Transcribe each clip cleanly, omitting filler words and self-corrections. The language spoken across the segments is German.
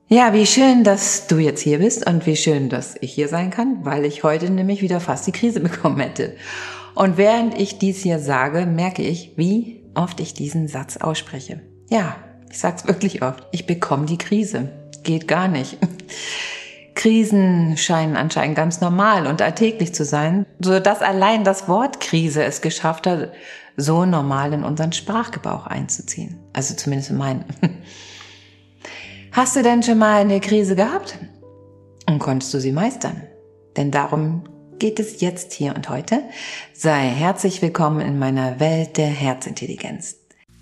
Ja, wie schön, dass du jetzt hier bist und wie schön, dass ich hier sein kann, weil ich heute nämlich wieder fast die Krise bekommen hätte. Und während ich dies hier sage, merke ich, wie oft ich diesen Satz ausspreche. Ja, ich sag's wirklich oft. Ich bekomme die Krise. Geht gar nicht. Krisen scheinen anscheinend ganz normal und alltäglich zu sein, so dass allein das Wort Krise es geschafft hat, so normal in unseren Sprachgebrauch einzuziehen. Also zumindest in meinen. Hast du denn schon mal eine Krise gehabt? Und konntest du sie meistern? Denn darum geht es jetzt hier und heute. Sei herzlich willkommen in meiner Welt der Herzintelligenz.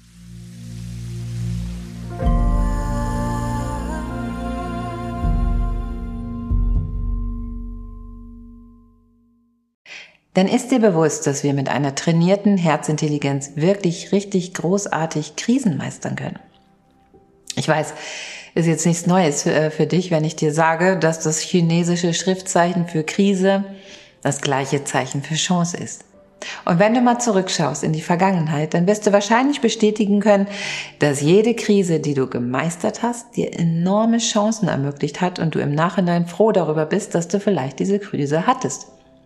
Denn ist dir bewusst, dass wir mit einer trainierten Herzintelligenz wirklich richtig großartig Krisen meistern können? Ich weiß, ist jetzt nichts Neues für dich, wenn ich dir sage, dass das chinesische Schriftzeichen für Krise das gleiche Zeichen für Chance ist. Und wenn du mal zurückschaust in die Vergangenheit, dann wirst du wahrscheinlich bestätigen können, dass jede Krise, die du gemeistert hast, dir enorme Chancen ermöglicht hat und du im Nachhinein froh darüber bist, dass du vielleicht diese Krise hattest.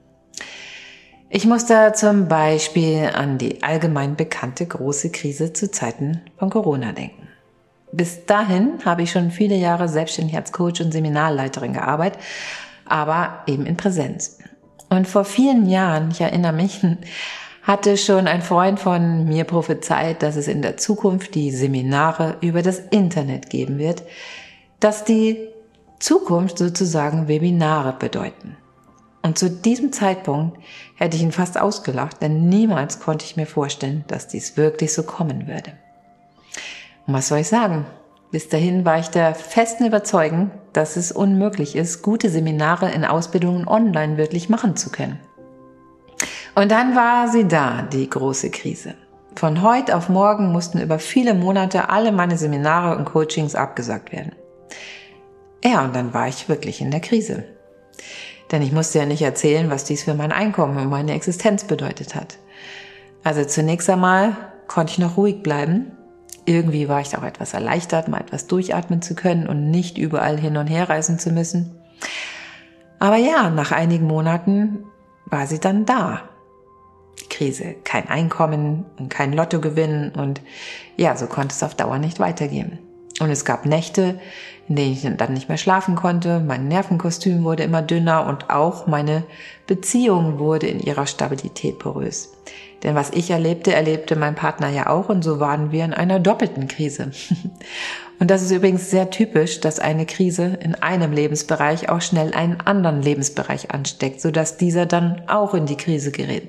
Ich muss da zum Beispiel an die allgemein bekannte große Krise zu Zeiten von Corona denken. Bis dahin habe ich schon viele Jahre selbstständig als Coach und Seminarleiterin gearbeitet, aber eben in Präsenz. Und vor vielen Jahren, ich erinnere mich, hatte schon ein Freund von mir prophezeit, dass es in der Zukunft die Seminare über das Internet geben wird, dass die Zukunft sozusagen Webinare bedeuten. Und zu diesem Zeitpunkt hätte ich ihn fast ausgelacht, denn niemals konnte ich mir vorstellen, dass dies wirklich so kommen würde. Und was soll ich sagen? Bis dahin war ich der festen Überzeugung, dass es unmöglich ist, gute Seminare in Ausbildungen online wirklich machen zu können. Und dann war sie da, die große Krise. Von heute auf morgen mussten über viele Monate alle meine Seminare und Coachings abgesagt werden. Ja, und dann war ich wirklich in der Krise. Denn ich musste ja nicht erzählen, was dies für mein Einkommen und meine Existenz bedeutet hat. Also zunächst einmal konnte ich noch ruhig bleiben. Irgendwie war ich auch etwas erleichtert, mal etwas durchatmen zu können und nicht überall hin und her reisen zu müssen. Aber ja, nach einigen Monaten war sie dann da. Die Krise, kein Einkommen und kein Lottogewinn und ja, so konnte es auf Dauer nicht weitergehen. Und es gab Nächte, in denen ich dann nicht mehr schlafen konnte, mein Nervenkostüm wurde immer dünner und auch meine Beziehung wurde in ihrer Stabilität porös. Denn was ich erlebte mein Partner ja auch und so waren wir in einer doppelten Krise. Und das ist übrigens sehr typisch, dass eine Krise in einem Lebensbereich auch schnell einen anderen Lebensbereich ansteckt, sodass dieser dann auch in die Krise gerät.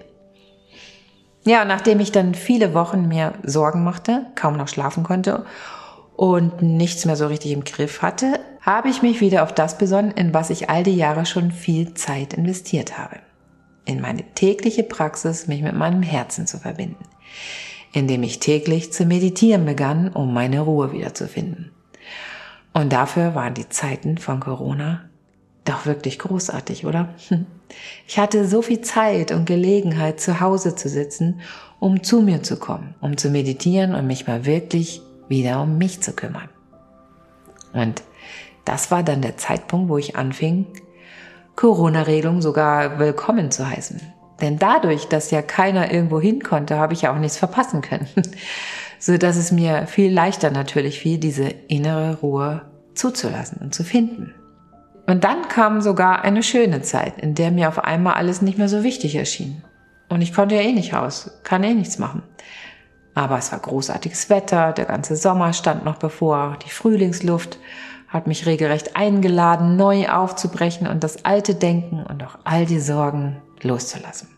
Ja, nachdem ich dann viele Wochen mir Sorgen machte, kaum noch schlafen konnte und nichts mehr so richtig im Griff hatte, habe ich mich wieder auf das besonnen, in was ich all die Jahre schon viel Zeit investiert habe. In meine tägliche Praxis, mich mit meinem Herzen zu verbinden, indem ich täglich zu meditieren begann, um meine Ruhe wiederzufinden. Und dafür waren die Zeiten von Corona doch wirklich großartig, oder? Ich hatte so viel Zeit und Gelegenheit, zu Hause zu sitzen, um zu mir zu kommen, um zu meditieren und mich mal wirklich wieder um mich zu kümmern. Und das war dann der Zeitpunkt, wo ich anfing, Corona-Regelung sogar willkommen zu heißen. Denn dadurch, dass ja keiner irgendwo hin konnte, habe ich ja auch nichts verpassen können. So dass es mir viel leichter natürlich fiel, diese innere Ruhe zuzulassen und zu finden. Und dann kam sogar eine schöne Zeit, in der mir auf einmal alles nicht mehr so wichtig erschien. Und ich konnte ja eh nicht raus, kann eh nichts machen. Aber es war großartiges Wetter, der ganze Sommer stand noch bevor, die Frühlingsluft hat mich regelrecht eingeladen, neu aufzubrechen und das alte Denken und auch all die Sorgen loszulassen.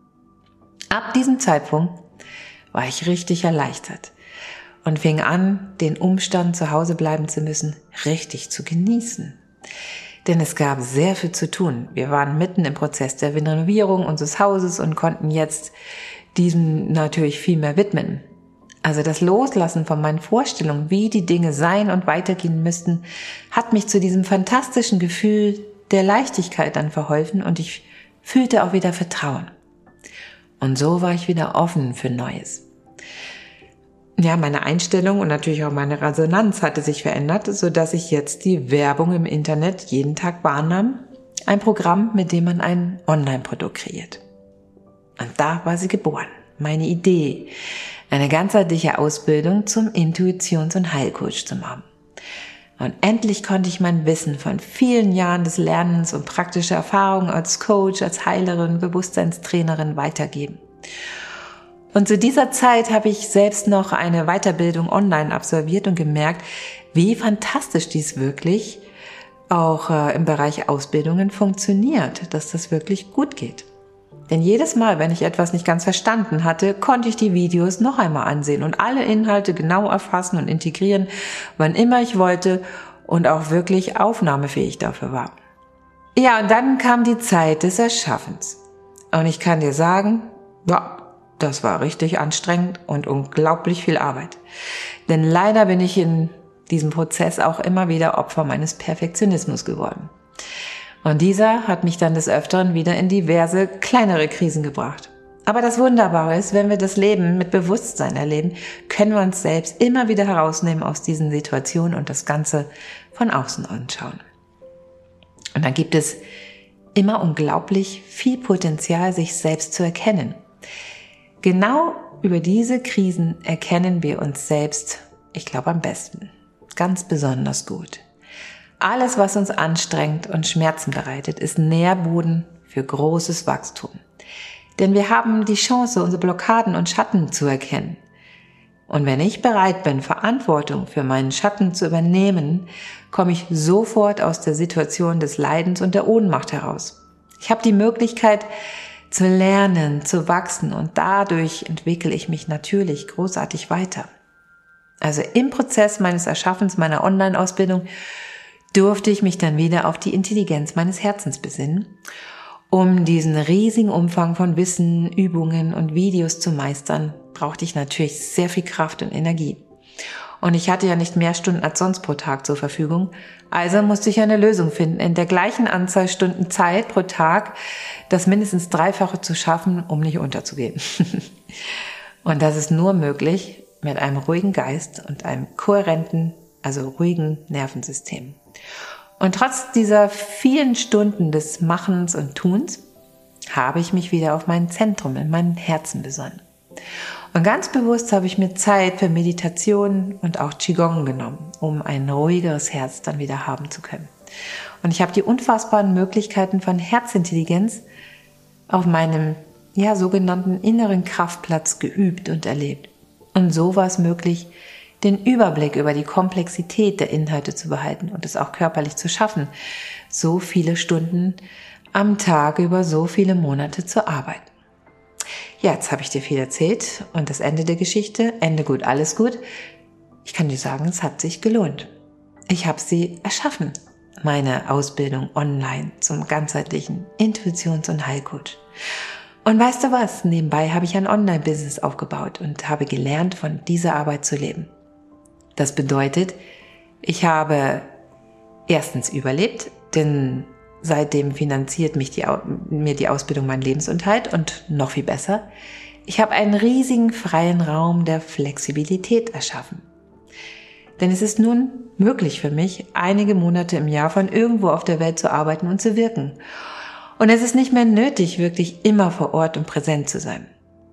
Ab diesem Zeitpunkt war ich richtig erleichtert und fing an, den Umstand, zu Hause bleiben zu müssen, richtig zu genießen. Denn es gab sehr viel zu tun. Wir waren mitten im Prozess der Renovierung unseres Hauses und konnten jetzt diesem natürlich viel mehr widmen. Also das Loslassen von meinen Vorstellungen, wie die Dinge sein und weitergehen müssten, hat mich zu diesem fantastischen Gefühl der Leichtigkeit dann verholfen und ich fühlte auch wieder Vertrauen. Und so war ich wieder offen für Neues. Ja, meine Einstellung und natürlich auch meine Resonanz hatte sich verändert, sodass ich jetzt die Werbung im Internet jeden Tag wahrnahm. Ein Programm, mit dem man ein Online-Produkt kreiert. Und da war sie geboren. Meine Idee, eine ganzheitliche Ausbildung zum Intuitions- und Heilcoach zu machen. Und endlich konnte ich mein Wissen von vielen Jahren des Lernens und praktischer Erfahrung als Coach, als Heilerin, Bewusstseinstrainerin weitergeben. Und zu dieser Zeit habe ich selbst noch eine Weiterbildung online absolviert und gemerkt, wie fantastisch dies wirklich auch im Bereich Ausbildungen funktioniert, dass das wirklich gut geht. Denn jedes Mal, wenn ich etwas nicht ganz verstanden hatte, konnte ich die Videos noch einmal ansehen und alle Inhalte genau erfassen und integrieren, wann immer ich wollte und auch wirklich aufnahmefähig dafür war. Ja, und dann kam die Zeit des Erschaffens. Und ich kann dir sagen, ja, das war richtig anstrengend und unglaublich viel Arbeit. Denn leider bin ich in diesem Prozess auch immer wieder Opfer meines Perfektionismus geworden. Und dieser hat mich dann des Öfteren wieder in diverse kleinere Krisen gebracht. Aber das Wunderbare ist, wenn wir das Leben mit Bewusstsein erleben, können wir uns selbst immer wieder herausnehmen aus diesen Situationen und das Ganze von außen anschauen. Und dann gibt es immer unglaublich viel Potenzial, sich selbst zu erkennen. Genau über diese Krisen erkennen wir uns selbst, ich glaube, am besten. Ganz besonders gut. Alles, was uns anstrengt und Schmerzen bereitet, ist Nährboden für großes Wachstum. Denn wir haben die Chance, unsere Blockaden und Schatten zu erkennen. Und wenn ich bereit bin, Verantwortung für meinen Schatten zu übernehmen, komme ich sofort aus der Situation des Leidens und der Ohnmacht heraus. Ich habe die Möglichkeit zu lernen, zu wachsen und dadurch entwickle ich mich natürlich großartig weiter. Also im Prozess meines Erschaffens meiner Online-Ausbildung durfte ich mich dann wieder auf die Intelligenz meines Herzens besinnen, um diesen riesigen Umfang von Wissen, Übungen und Videos zu meistern, brauchte ich natürlich sehr viel Kraft und Energie. Und ich hatte ja nicht mehr Stunden als sonst pro Tag zur Verfügung, also musste ich eine Lösung finden, in der gleichen Anzahl Stunden Zeit pro Tag das mindestens Dreifache zu schaffen, um nicht unterzugehen. Und das ist nur möglich mit einem ruhigen Geist und einem kohärenten, also ruhigen Nervensystem. Und trotz dieser vielen Stunden des Machens und Tuns habe ich mich wieder auf mein Zentrum, in meinem Herzen besonnen. Und ganz bewusst habe ich mir Zeit für Meditation und auch Qigong genommen, um ein ruhigeres Herz dann wieder haben zu können. Und ich habe die unfassbaren Möglichkeiten von Herzintelligenz auf meinem sogenannten inneren Kraftplatz geübt und erlebt. Und so war es möglich, den Überblick über die Komplexität der Inhalte zu behalten und es auch körperlich zu schaffen, so viele Stunden am Tag über so viele Monate zu arbeiten. Ja, jetzt habe ich dir viel erzählt und das Ende der Geschichte, Ende gut, alles gut. Ich kann dir sagen, es hat sich gelohnt. Ich habe sie erschaffen, meine Ausbildung online zum ganzheitlichen Intuitions- und Heilcoach. Und weißt du was? Nebenbei habe ich ein Online-Business aufgebaut und habe gelernt, von dieser Arbeit zu leben. Das bedeutet, ich habe erstens überlebt, denn seitdem finanziert mir die Ausbildung meinen Lebensunterhalt und noch viel besser, ich habe einen riesigen freien Raum der Flexibilität erschaffen. Denn es ist nun möglich für mich, einige Monate im Jahr von irgendwo auf der Welt zu arbeiten und zu wirken. Und es ist nicht mehr nötig, wirklich immer vor Ort und präsent zu sein.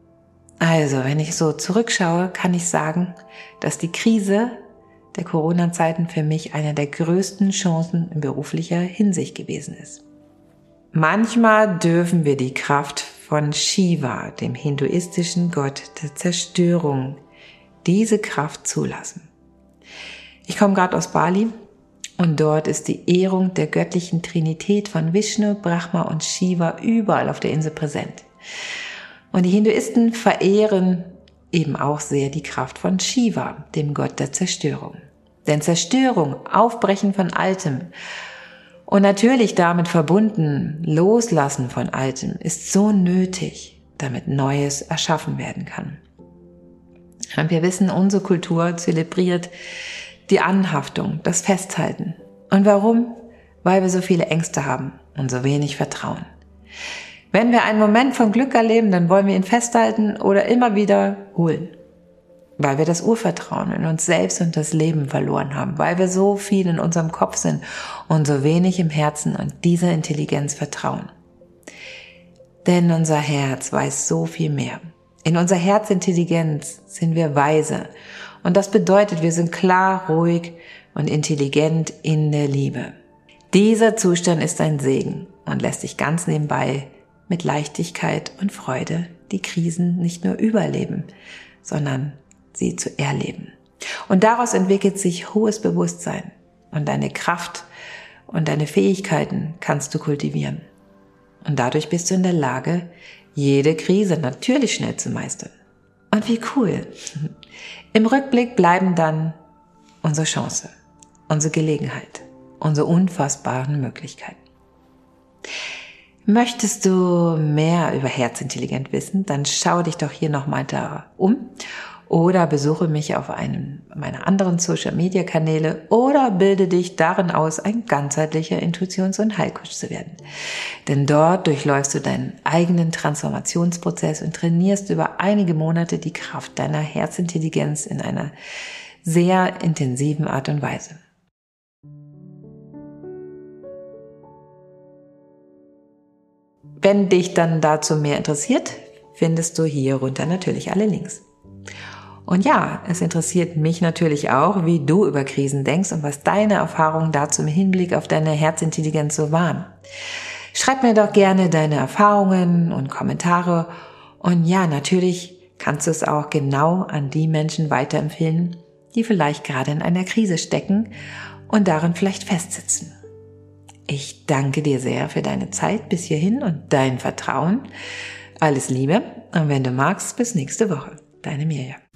Also, wenn ich so zurückschaue, kann ich sagen, dass die Krise der Corona-Zeiten für mich eine der größten Chancen in beruflicher Hinsicht gewesen ist. Manchmal dürfen wir die Kraft von Shiva, dem hinduistischen Gott der Zerstörung, diese Kraft zulassen. Ich komme gerade aus Bali und dort ist die Ehrung der göttlichen Trinität von Vishnu, Brahma und Shiva überall auf der Insel präsent. Und die Hinduisten verehren eben auch sehr die Kraft von Shiva, dem Gott der Zerstörung. Denn Zerstörung, Aufbrechen von Altem und natürlich damit verbunden Loslassen von Altem ist so nötig, damit Neues erschaffen werden kann. Und wir wissen, unsere Kultur zelebriert die Anhaftung, das Festhalten. Und warum? Weil wir so viele Ängste haben und so wenig Vertrauen. Wenn wir einen Moment von Glück erleben, dann wollen wir ihn festhalten oder immer wieder holen. weil wir das Urvertrauen in uns selbst und das Leben verloren haben, weil wir so viel in unserem Kopf sind und so wenig im Herzen und dieser Intelligenz vertrauen. Denn unser Herz weiß so viel mehr. In unserer Herzintelligenz sind wir weise und das bedeutet, wir sind klar, ruhig und intelligent in der Liebe. Dieser Zustand ist ein Segen und lässt dich ganz nebenbei mit Leichtigkeit und Freude die Krisen nicht nur überleben, sondern sie zu erleben. Und daraus entwickelt sich hohes Bewusstsein und deine Kraft und deine Fähigkeiten kannst du kultivieren. Und dadurch bist du in der Lage, jede Krise natürlich schnell zu meistern. Und wie cool. Im Rückblick bleiben dann unsere Chance, unsere Gelegenheit, unsere unfassbaren Möglichkeiten. Möchtest du mehr über Herzintelligent wissen, dann schau dich doch hier nochmal da um oder besuche mich auf einem meiner anderen Social-Media-Kanäle oder bilde dich darin aus, ein ganzheitlicher Intuitions- und Heilcoach zu werden. Denn dort durchläufst du deinen eigenen Transformationsprozess und trainierst über einige Monate die Kraft deiner Herzintelligenz in einer sehr intensiven Art und Weise. Wenn dich dann dazu mehr interessiert, findest du hier runter natürlich alle Links. Und ja, es interessiert mich natürlich auch, wie du über Krisen denkst und was deine Erfahrungen dazu im Hinblick auf deine Herzintelligenz so waren. Schreib mir doch gerne deine Erfahrungen und Kommentare. Und ja, natürlich kannst du es auch genau an die Menschen weiterempfehlen, die vielleicht gerade in einer Krise stecken und darin vielleicht festsitzen. Ich danke dir sehr für deine Zeit bis hierhin und dein Vertrauen. Alles Liebe und wenn du magst, bis nächste Woche. Deine Mirja.